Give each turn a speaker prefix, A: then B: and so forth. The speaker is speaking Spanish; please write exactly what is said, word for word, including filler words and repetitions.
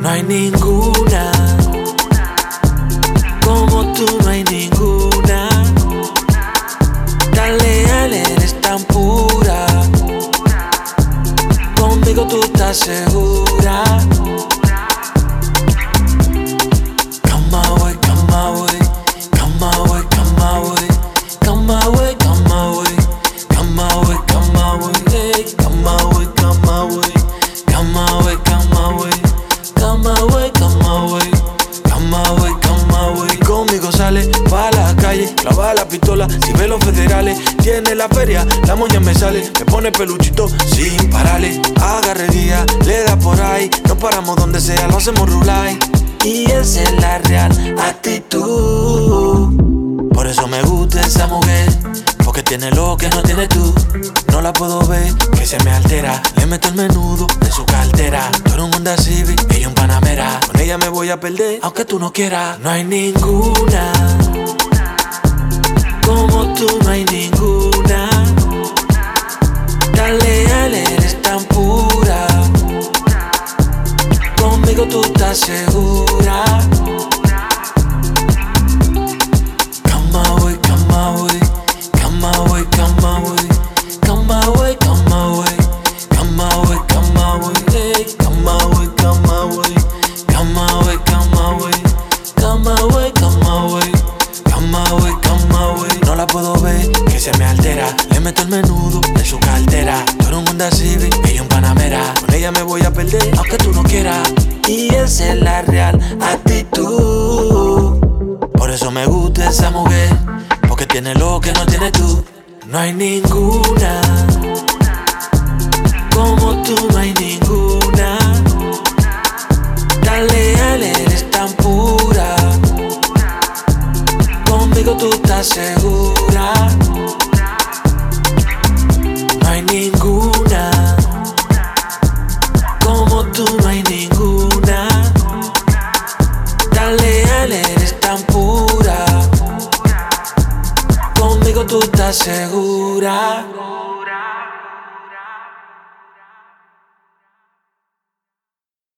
A: No hay ninguna como tú, no hay ninguna. Tan leal, eres tan pura. Conmigo tú estás segura. Come my way, come my way, come my way, come my way, come my way, come my way, come my way, come my way, hey, come my way, come my way, come my way, come my way, come my way, come my way, come my way, come my way. Conmigo sale pa' la calle, clava la pistola, si ve los federales. Tiene la feria, la moña me sale, me pone peluchito sin pararle. Agarrería, le da por ahí, no paramos donde sea, lo hacemos rulay. Y esa es la real actitud. Por eso me gusta esa mujer, porque tiene lo que no tienes tú. No la puedo ver, que se me altera. Le meto el menudo en su cartera. Tú eres un Honda Civic, ella un Panamera. Con ella me voy a perder, aunque tú no quieras. No hay ninguna como tú, no hay ninguna. Tan leal, eres tan pura. Conmigo tú estás segura. Come my way, come my way, come my way, come my way, come my way, come my way, come my way, come my way, hey, come my way, come my way, come my way, come my way, come my way, come my way, come my way, come my way. No la puedo ver, que se me altera. Le meto el menudo en su cartera. Tú eres un Honda Civic, ella un Panamera. Con ella me voy a perder, aunque tú no quieras. Y esa es la real actitud. Por eso me gusta esa mujer, porque tiene lo que no tienes tú. No hay ninguna como tú, no hay ninguna. Tan leal, eres tan pura. Conmigo tú estás segura. No hay ninguna como tú, no hay ninguna. Tan leal, eres tan pura. Conmigo tú estás segura.